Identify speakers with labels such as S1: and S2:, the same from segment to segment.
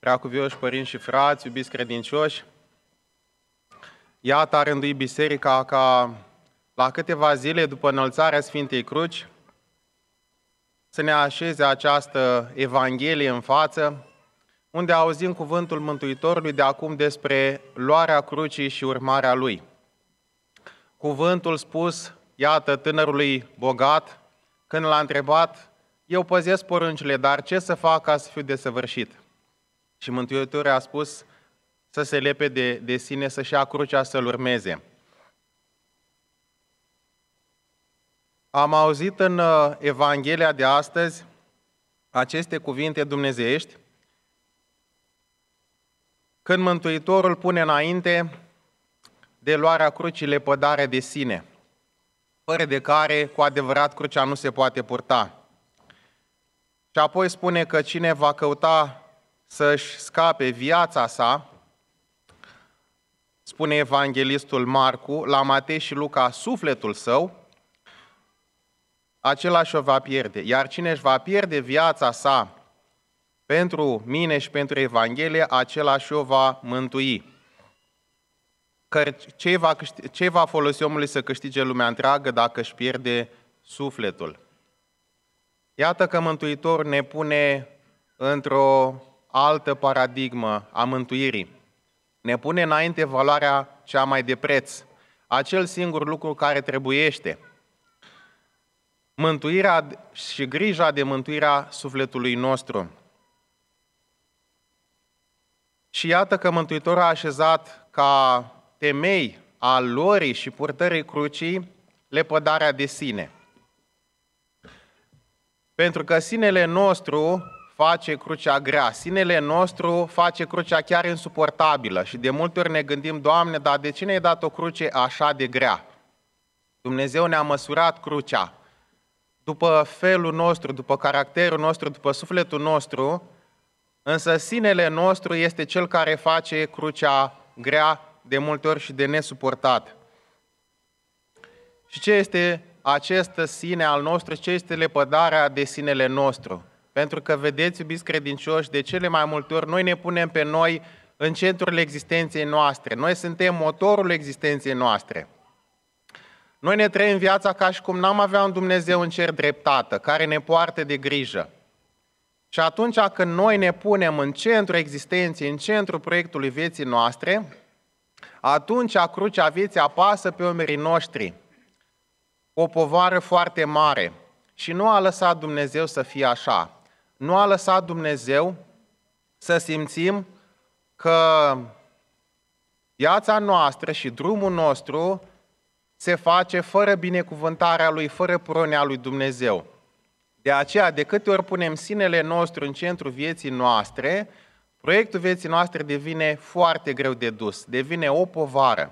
S1: Preacuvioși părinți și frați, iubiți credincioși, iată a rânduit biserica ca la câteva zile după înălțarea Sfintei Cruci să ne așeze această Evanghelie în față, unde auzim cuvântul Mântuitorului de acum despre luarea crucii și urmarea Lui. Cuvântul spus, iată, tânărului bogat, când l-a întrebat: eu păzesc poruncile, dar ce să fac ca să fiu desăvârșit? Și Mântuitorul a spus să se lepe de sine, să-și ia crucea, să-L urmeze. Am auzit în Evanghelia de astăzi aceste cuvinte dumnezeiești, când Mântuitorul pune înainte de luarea crucii lepădarea de sine, fără de care cu adevărat crucea nu se poate purta. Și apoi spune că cine va căuta să-și scape viața sa, spune evanghelistul Marcu, la Matei și Luca, sufletul său, acela și-o va pierde. Iar cine își va pierde viața sa pentru mine și pentru Evanghelie, acela și-o va mântui. Că ce va folosi omului să câștige lumea întreagă dacă își pierde sufletul? Iată că Mântuitorul ne pune într-o altă paradigmă a mântuirii. Ne pune înainte valoarea cea mai de preț, acel singur lucru care trebuiește: mântuirea și grija de mântuirea sufletului nostru. Și iată că Mântuitorul a așezat ca temei al luării și purtării crucii lepădarea de sine. Pentru că sinele nostru face crucea grea, sinele nostru face crucea chiar insuportabilă și de multe ori ne gândim: Doamne, dar de ce ne-ai dat o cruce așa de grea? Dumnezeu ne-a măsurat crucea după felul nostru, după caracterul nostru, după sufletul nostru, însă sinele nostru este cel care face crucea grea de multe ori și de nesuportat. Și ce este acest sine al nostru, ce este lepădarea de sinele nostru? Pentru că, vedeți, iubiți credincioși, de cele mai multe ori noi ne punem pe noi în centrul existenței noastre. Noi suntem motorul existenței noastre. Noi ne trăim viața ca și cum n-am avea un Dumnezeu în cer dreptată, care ne poartă de grijă. Și atunci când noi ne punem în centrul existenței, în centrul proiectului vieții noastre, atunci crucea vieții apasă pe umerii noștri, o povară foarte mare. Și nu a lăsat Dumnezeu să fie așa. Nu a lăsat Dumnezeu să simțim că viața noastră și drumul nostru se face fără binecuvântarea Lui, fără prunia Lui Dumnezeu. De aceea, de câte ori punem sinele nostru în centrul vieții noastre, proiectul vieții noastre devine foarte greu de dus, devine o povară.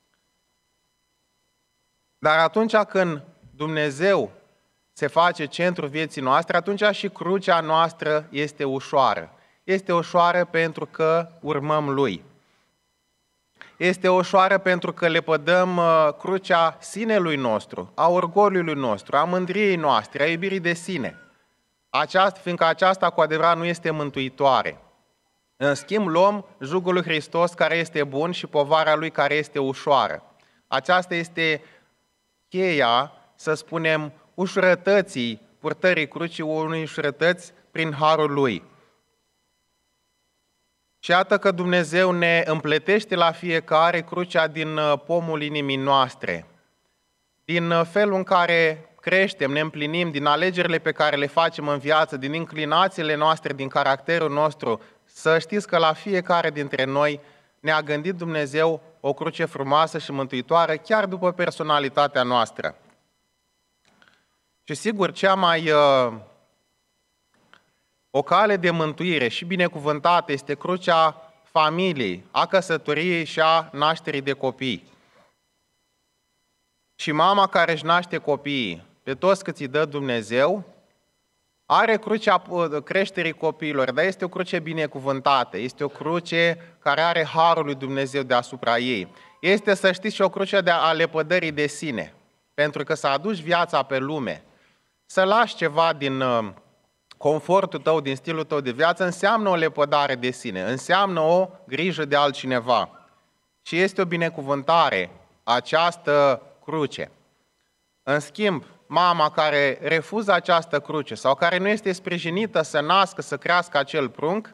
S1: Dar atunci când Dumnezeu se face centrul vieții noastre, atunci și crucea noastră este ușoară. Este ușoară pentru că urmăm Lui. Este ușoară pentru că lepădăm crucea sinelui nostru, a orgoliului nostru, a mândriei noastre, a iubirii de sine. Fiindcă aceasta cu adevărat nu este mântuitoare. În schimb, luăm jugul lui Hristos care este bun și povara Lui care este ușoară. Aceasta este cheia, să spunem, ușurătății purtării crucii, unei ușurătăți prin harul Lui. Și iată că Dumnezeu ne împletește la fiecare crucea din pomul inimii noastre, din felul în care creștem, ne împlinim, din alegerile pe care le facem în viață, din inclinațiile noastre, din caracterul nostru. Să știți că la fiecare dintre noi ne-a gândit Dumnezeu o cruce frumoasă și mântuitoare, chiar după personalitatea noastră. Și sigur, o cale de mântuire și binecuvântată este crucea familiei, a căsătoriei și a nașterii de copii. Și mama care își naște copiii, pe toți cât îi dă Dumnezeu, are crucea creșterii copiilor, dar este o cruce binecuvântată, este o cruce care are harul lui Dumnezeu deasupra ei. Este, să știți, și o cruce a lepădării de sine, pentru că să aduci viața pe lume, să lași ceva confortul tău, din stilul tău de viață, înseamnă o lepădare de sine, înseamnă o grijă de altcineva. Și este o binecuvântare această cruce. În schimb, mama care refuză această cruce sau care nu este sprijinită să nască, să crească acel prunc,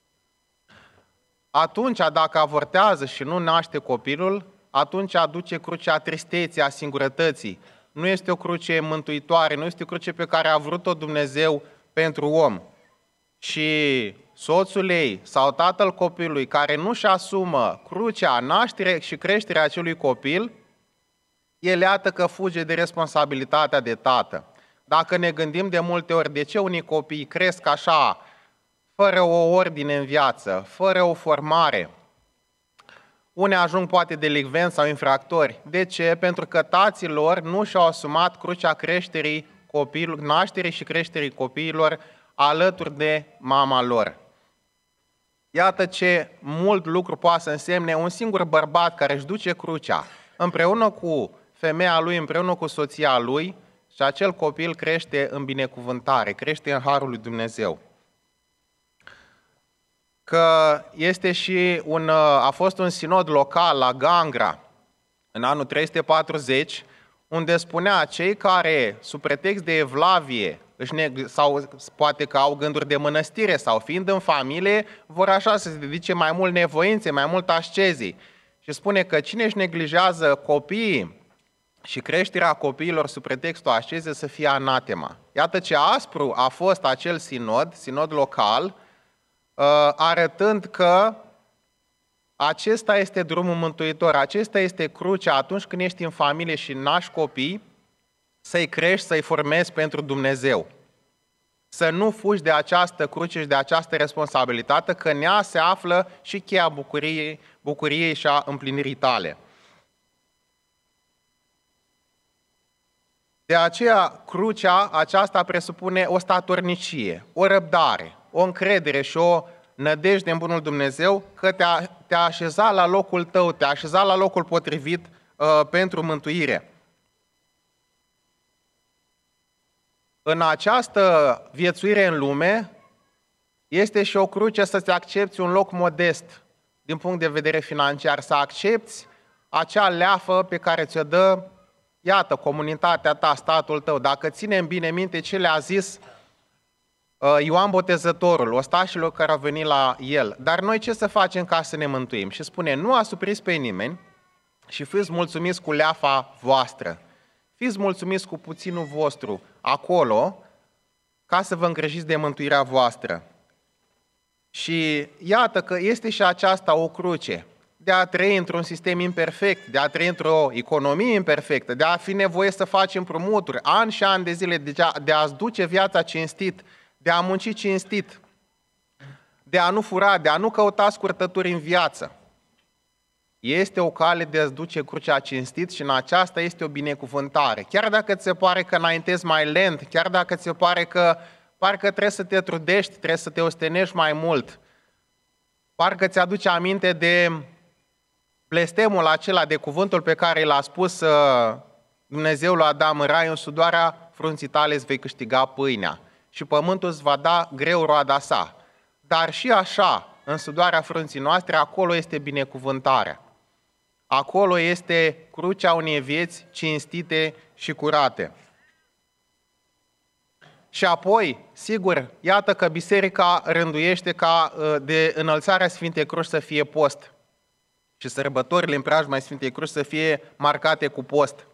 S1: atunci, dacă avortează și nu naște copilul, atunci aduce crucea tristeții, a singurătății. Nu este o cruce mântuitoare, nu este o cruce pe care a vrut-o Dumnezeu pentru om. Și soțul ei sau tatăl copilului care nu-și asumă crucea, nașterea și creșterea acelui copil, el iată că fuge de responsabilitatea de tată. Dacă ne gândim de multe ori de ce unii copii cresc așa, fără o ordine în viață, fără o formare, unii ajung poate delicvenți sau infractori. De ce? Pentru că tații lor nu și-au asumat crucea creșterii copilului, nașterii și creșterii copiilor alături de mama lor. Iată ce mult lucru poate să însemne un singur bărbat care își duce crucea împreună cu femeia lui, împreună cu soția lui, și acel copil crește în binecuvântare, crește în harul lui Dumnezeu. Că este și a fost un sinod local la Gangra în anul 340, unde spunea cei care, sub pretext de evlavie, sau poate că au gânduri de mănăstire sau fiind în familie, vor așa să se dedice mai mult nevoințe, mai mult ascezii. Și spune că cine își neglijează copiii și creșterea copiilor sub pretextul ascezei să fie anatema. Iată ce aspru a fost acel sinod local, arătând că acesta este drumul mântuitor, acesta este crucea atunci când ești în familie și naști copii, să-i crești, să-i formezi pentru Dumnezeu. Să nu fugi de această cruce și de această responsabilitate, că în ea se află și cheia bucuriei și a împlinirii tale. De aceea, crucea aceasta presupune o statornicie, o răbdare, o încredere și o nădejde în bunul Dumnezeu că te-a așezat la locul tău, te-a așezat la locul potrivit pentru mântuire. În această viețuire în lume este și o cruce să-ți accepți un loc modest din punct de vedere financiar, să accepți acea leafă pe care ți-o dă, iată, comunitatea ta, statul tău. Dacă ținem bine minte ce le-a zis Ioan Botezătorul, ostașilor care au venit la el. Dar noi ce să facem ca să ne mântuim? Și spune, nu asupriți pe nimeni și fiți mulțumiți cu leafa voastră. Fiți mulțumiți cu puținul vostru acolo ca să vă îngrijiți de mântuirea voastră. Și iată că este și aceasta o cruce de a trăi într-un sistem imperfect, de a trăi într-o economie imperfectă, de a fi nevoie să faci împrumuturi, ani și ani de zile, de a-ți duce viața cinstit, de a munci cinstit, de a nu fura, de a nu căuta scurtături în viață. Este o cale de a-ți duce crucea cinstit și în aceasta este o binecuvântare. Chiar dacă ți se pare că înaintezi mai lent, chiar dacă ți se pare că parcă trebuie să te trudești, trebuie să te ostenești mai mult, parcă ți-aduce aminte de blestemul acela, de cuvântul pe care l-a spus Dumnezeu lui Adam în rai, în sudoarea frunții tale îți vei câștiga pâinea și pământul îți va da greu roada sa. Dar și așa, în sudoarea frunții noastre, acolo este binecuvântarea. Acolo este crucea unei vieți cinstite și curate. Și apoi, sigur, iată că biserica rânduiește ca de înălțarea Sfintei Cruci să fie post și sărbătorile în preajma Sfintei Cruci să fie marcate cu post.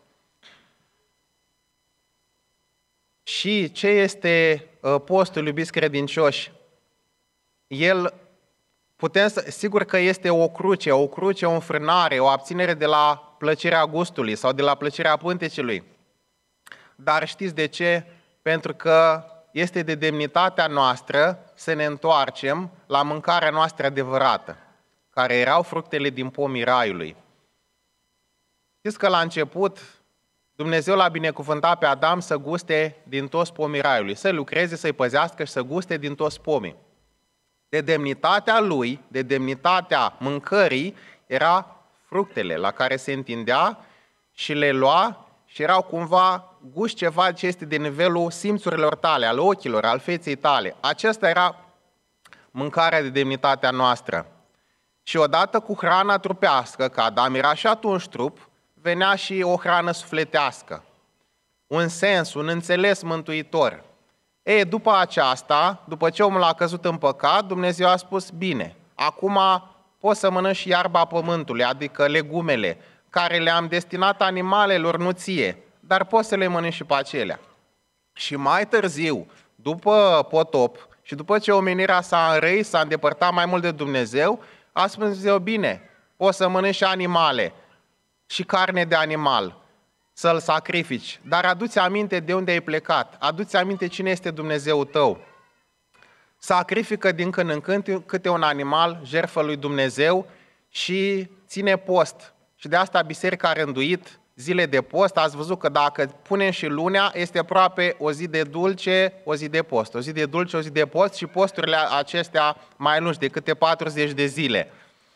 S1: Și ce este postul, iubiți credincioși? El, sigur că este o cruce, o înfrânare, o abținere de la plăcerea gustului sau de la plăcerea pântecelui. Dar știți de ce? Pentru că este de demnitatea noastră să ne întoarcem la mâncarea noastră adevărată, care erau fructele din pomii raiului. Știți că la început Dumnezeu l-a binecuvântat pe Adam să guste din toți pomii raiului, să lucreze, să-i păzească și să guste din toți pomii. De demnitatea lui, de demnitatea mâncării, era fructele la care se întindea și le lua și erau cumva guși ceva ce este de nivelul simțurilor tale, al ochilor, al feței tale. Aceasta era mâncarea de demnitatea noastră. Și odată cu hrana trupească, că Adam era și atunci trup, venea și o hrană sufletească. Un sens, un înțeles mântuitor. După aceasta, după ce omul a căzut în păcat, Dumnezeu a spus, bine, acum poți să mănânci iarba pământului, adică legumele, care le-am destinat animalelor, nu ție, dar poți să le mănânci și pe acelea. Și mai târziu, după potop și după ce omenirea s-a înrăit, s-a îndepărtat mai mult de Dumnezeu, a spus Dumnezeu, bine, poți să mănânci și animale și carne de animal, să-l sacrifici, dar adu-ți aminte de unde ai plecat, adu-ți aminte cine este Dumnezeul tău. Sacrifică din când în când câte un animal, jertfă lui Dumnezeu și ține post. Și de asta biserica a rânduit zile de post. Ați văzut că dacă punem și lunea, este aproape o zi de dulce, o zi de post. O zi de dulce, o zi de post și posturile acestea mai lungi de câte 40 de zile.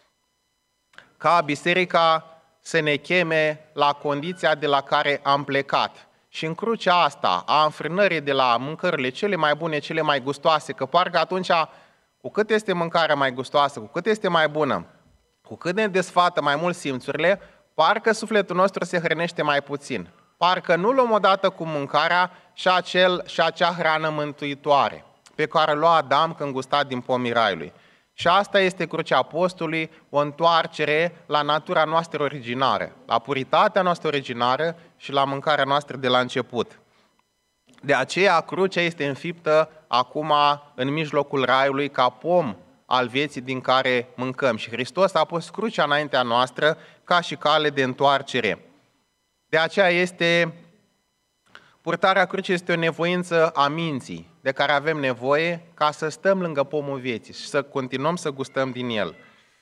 S1: Ca biserica să ne cheme la condiția de la care am plecat. Și în crucea asta a înfrânării de la mâncările cele mai bune, cele mai gustoase, că parcă atunci, cu cât este mâncarea mai gustoasă, cu cât este mai bună, cu cât ne desfată mai mult simțurile, parcă sufletul nostru se hrănește mai puțin. Parcă nu luăm odată cu mâncarea și acea hrană mântuitoare pe care o lua Adam când gusta din pomii raiului. Și asta este crucea postului, o întoarcere la natura noastră originară, la puritatea noastră originară și la mâncarea noastră de la început. De aceea crucea este înfiptă acum în mijlocul raiului ca pom al vieții din care mâncăm. Și Hristos a pus crucea înaintea noastră ca și cale de întoarcere. De aceea purtarea crucii este o nevoință a minții, de care avem nevoie ca să stăm lângă pomul vieții și să continuăm să gustăm din el.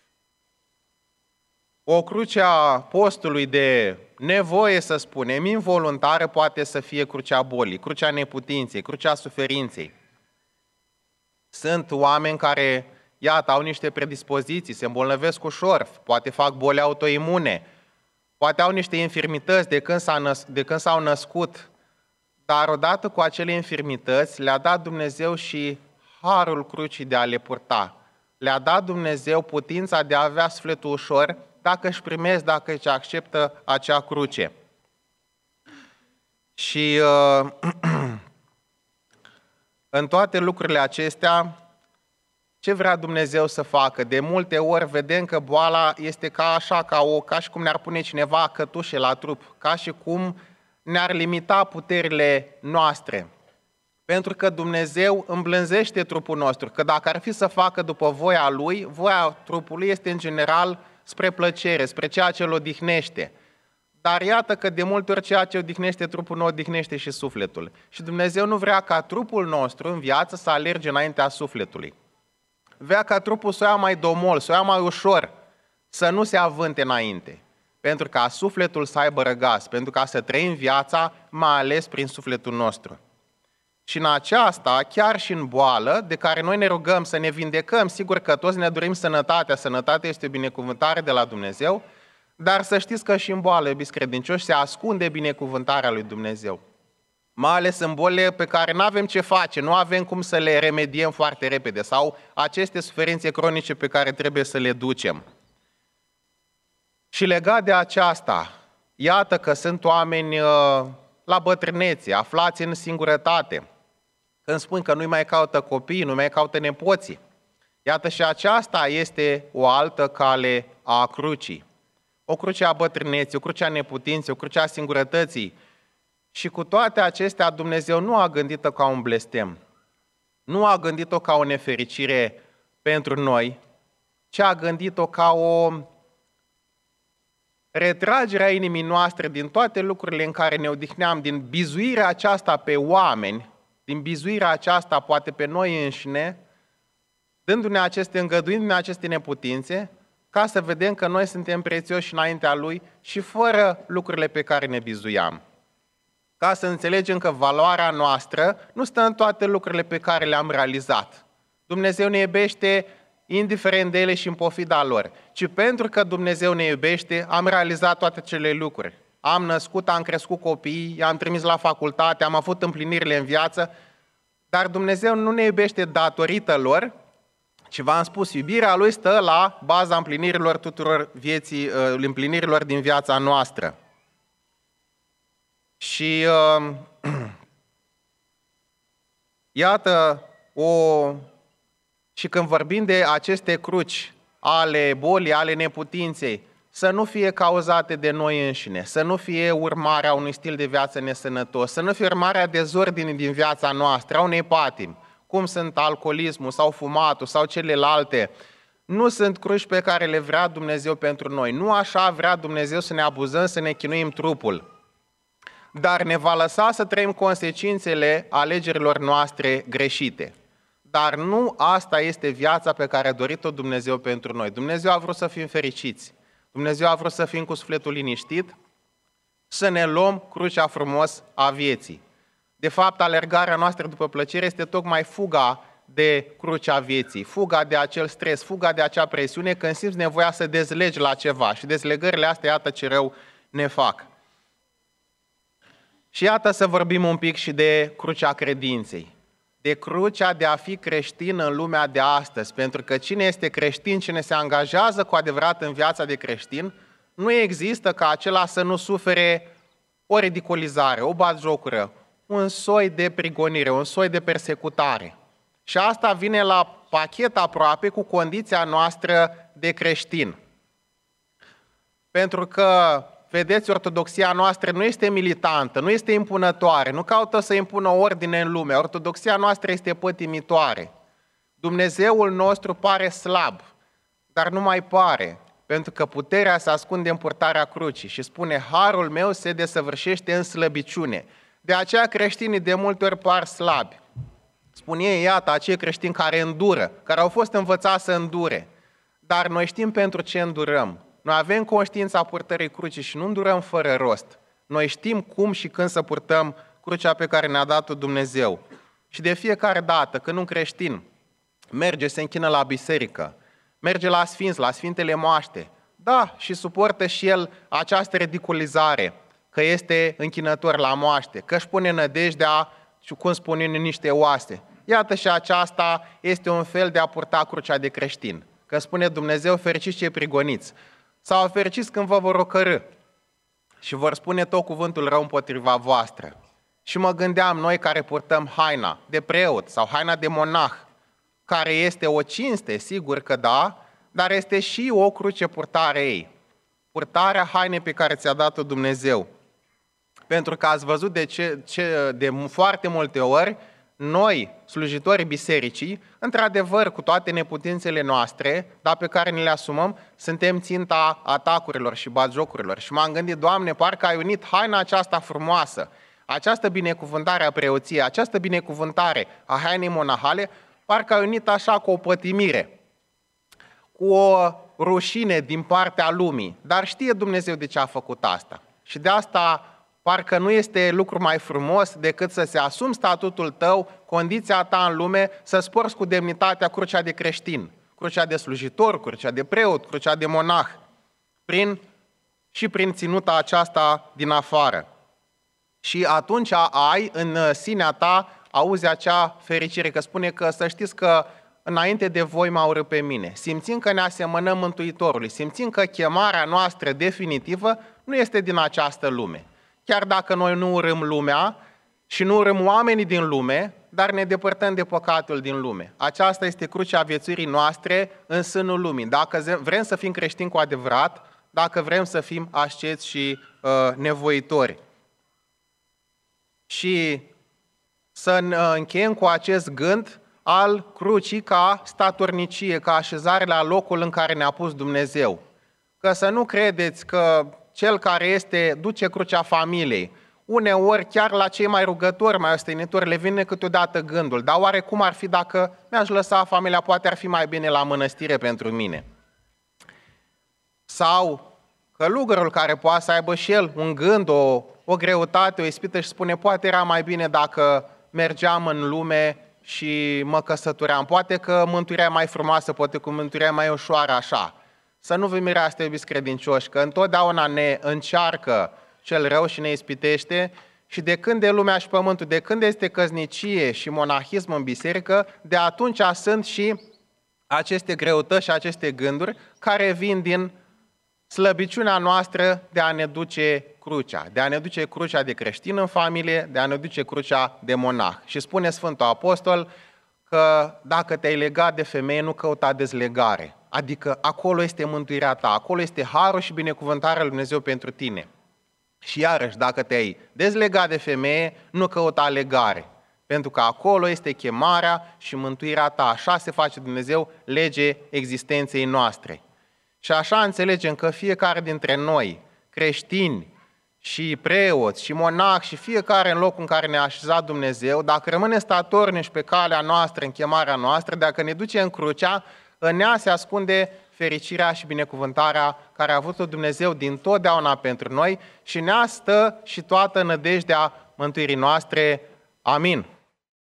S1: O cruce a postului de nevoie, să spunem, involuntară, poate să fie crucea bolii, crucea neputinței, crucea suferinței. Sunt oameni care, iată, au niște predispoziții, se îmbolnăvesc ușor, poate fac boli autoimune, poate au niște infirmități de când s-au născut, dar odată cu acele infirmități le-a dat Dumnezeu și harul crucii de a le purta. Le-a dat Dumnezeu putința de a avea sufletul ușor dacă își primesc, dacă își acceptă acea cruce. Și în toate lucrurile acestea, ce vrea Dumnezeu să facă? De multe ori vedem că boala este ca și cum ne-ar pune cineva cătușe la trup, ca și cum ne-ar limita puterile noastre. Pentru că Dumnezeu îmblânzește trupul nostru, că dacă ar fi să facă după voia Lui, voia trupului este în general spre plăcere, spre ceea ce îl odihnește. Dar iată că de multe ori ceea ce odihnește trupul nu odihnește și sufletul. Și Dumnezeu nu vrea ca trupul nostru în viață să alerge înaintea sufletului. Vrea ca trupul să o ia mai domol, să o ia mai ușor, să nu se avânte înainte. Pentru ca sufletul să aibă răgaz, pentru ca să trăim viața, mai ales prin sufletul nostru. Și în aceasta, chiar și în boală, de care noi ne rugăm să ne vindecăm, sigur că toți ne dorim sănătatea, sănătatea este o binecuvântare de la Dumnezeu, dar să știți că și în boală, iubiți credincioși, se ascunde binecuvântarea lui Dumnezeu. Mai ales în bolile pe care nu avem ce face, nu avem cum să le remediem foarte repede, sau aceste suferințe cronice pe care trebuie să le ducem. Și legat de aceasta, iată că sunt oameni la bătrânețe, aflați în singurătate, când spun că nu-i mai caută copiii, nu mai caută nepoții. Iată și aceasta este o altă cale a crucii. O cruce a bătrâneții, o cruce a neputinței, o cruce a singurătății. Și cu toate acestea Dumnezeu nu a gândit-o ca un blestem, nu a gândit-o ca o nefericire pentru noi, ci a gândit-o ca o retragerea inimii noastre din toate lucrurile în care ne odihneam, din bizuirea aceasta pe oameni, din bizuirea aceasta poate pe noi înșine, îngăduindu-ne aceste neputințe, ca să vedem că noi suntem prețioși înaintea Lui și fără lucrurile pe care ne bizuiam. Ca să înțelegem că valoarea noastră nu stă în toate lucrurile pe care le-am realizat. Dumnezeu ne iubește indiferent de ele și în pofida lor, ci pentru că Dumnezeu ne iubește, am realizat toate cele lucruri. am născut, am crescut copii, i-am trimis la facultate, am avut împlinirile în viață, dar Dumnezeu nu ne iubește datorită lor, ci v-am spus, iubirea Lui stă la baza împlinirilor tuturor împlinirilor din viața noastră. Și iată, și când vorbim de aceste cruci ale bolii, ale neputinței, să nu fie cauzate de noi înșine, să nu fie urmarea unui stil de viață nesănătos, să nu fie urmarea dezordinii din viața noastră, a unei patimi, cum sunt alcoolismul sau fumatul sau celelalte. Nu sunt cruci pe care le vrea Dumnezeu pentru noi. Nu așa vrea Dumnezeu să ne abuzăm, să ne chinuim trupul. Dar ne va lăsa să trăim consecințele alegerilor noastre greșite. Dar nu asta este viața pe care a dorit-o Dumnezeu pentru noi. Dumnezeu a vrut să fim fericiți. Dumnezeu a vrut să fim cu sufletul liniștit, să ne luăm crucea frumos a vieții. De fapt, alergarea noastră după plăcere este tocmai fuga de crucea vieții, fuga de acel stres, fuga de acea presiune când simți nevoia să dezlegi la ceva. Și dezlegările astea, iată ce rău ne fac. Și iată să vorbim un pic și de crucea credinței. De crucea de a fi creștin în lumea de astăzi, pentru că cine este creștin, cine se angajează cu adevărat în viața de creștin, nu există ca acela să nu sufere o ridicolizare, o batjocură, un soi de prigonire, un soi de persecutare. Și asta vine la pachet aproape cu condiția noastră de creștin. Pentru că, vedeți, ortodoxia noastră nu este militantă, nu este impunătoare, nu caută să impună ordine în lume. Ortodoxia noastră este pătimitoare. Dumnezeul nostru pare slab, dar nu mai pare, pentru că puterea se ascunde în purtarea crucii și spune, harul meu se desăvârșește în slăbiciune. De aceea creștinii de multe ori par slabi. Spun ei, iată, acei creștini care îndură, care au fost învățați să îndure. Dar noi știm pentru ce îndurăm. Noi avem conștiința purtării crucii și nu îndurăm fără rost. Noi știm cum și când să purtăm crucea pe care ne-a dat-o Dumnezeu. Și de fiecare dată când un creștin merge, se închină la biserică, merge la sfinți, la sfintele moaște, da, și suportă și el această ridiculizare, că este închinător la moaște, că își pune nădejdea și, cum spun eu, în niște oase. Iată, și aceasta este un fel de a purta crucea de creștin. Că spune Dumnezeu, fericiți cei prigoniți. Sau fericiți când vă vor ocărî și vor spune tot cuvântul rău împotriva voastră. Și mă gândeam, noi care purtăm haina de preot sau haina de monah, care este o cinste, sigur că da, dar este și o cruce purtarea ei. Purtarea hainei pe care ți-a dat-o Dumnezeu. Pentru că ați văzut de foarte multe ori, noi, slujitorii bisericii, într-adevăr, cu toate neputințele noastre, dar pe care ne le asumăm, suntem ținta atacurilor și batjocurilor. Și m-am gândit, Doamne, parcă ai unit haina aceasta frumoasă, această binecuvântare a preoției, această binecuvântare a hainei monahale, parcă ai unit așa cu o pătimire, cu o rușine din partea lumii. Dar știe Dumnezeu de ce a făcut asta. Și de asta parcă nu este lucru mai frumos decât să se asumi statutul tău, condiția ta în lume, să-ți porți cu demnitatea crucea de creștin, crucea de slujitor, crucea de preot, crucea de monah, prin ținuta aceasta din afară. Și atunci ai în sinea ta, auzi acea fericire, că spune că să știți că înainte de voi m-au urât pe mine. Simțim că ne asemănăm Mântuitorului, simțim că chemarea noastră definitivă nu este din această lume. Chiar dacă noi nu urâm lumea și nu urâm oamenii din lume, dar ne depărtăm de păcatul din lume. Aceasta este crucea viețuirii noastre în sânul lumii. Dacă vrem să fim creștini cu adevărat, dacă vrem să fim asceți și nevoitori. Și să încheiem cu acest gând al crucii ca statornicie, ca așezare la locul în care ne-a pus Dumnezeu. Că să nu credeți că cel care duce crucea familiei, uneori chiar la cei mai rugători, mai ostenitori, le vine câteodată gândul, dar oare cum ar fi dacă mi-aș lăsa familia, poate ar fi mai bine la mănăstire pentru mine. Sau călugărul care poate să aibă și el un gând, o greutate, o ispită și spune, poate era mai bine dacă mergeam în lume și mă căsătoream, poate că mântuirea e mai frumoasă, poate că mântuirea e mai ușoară așa. Să nu vă mirați, iubiți credincioși, că întotdeauna ne încearcă cel rău și ne ispitește, și de când e lumea și pământul, de când este căsnicie și monahism în biserică, de atunci sunt și aceste greutăți și aceste gânduri care vin din slăbiciunea noastră de a ne duce crucea, de a ne duce crucea de creștin în familie, de a ne duce crucea de monah. Și spune Sfântul Apostol că dacă te-ai legat de femeie, nu căuta dezlegare. Adică acolo este mântuirea ta, acolo este harul și binecuvântarea lui Dumnezeu pentru tine. Și iarăși, dacă te-ai dezlegat de femeie, nu căuta legare. Pentru că acolo este chemarea și mântuirea ta. Așa se face Dumnezeu lege existenței noastre. Și așa înțelegem că fiecare dintre noi, creștini și preoți și monahi și fiecare în locul în care ne-a așezat Dumnezeu, dacă rămâne statornici pe calea noastră, în chemarea noastră, dacă ne duce în crucea, în ea se ascunde fericirea și binecuvântarea care a avut-o Dumnezeu din totdeauna pentru noi și în ea stă și toată nădejdea mântuirii noastre. Amin.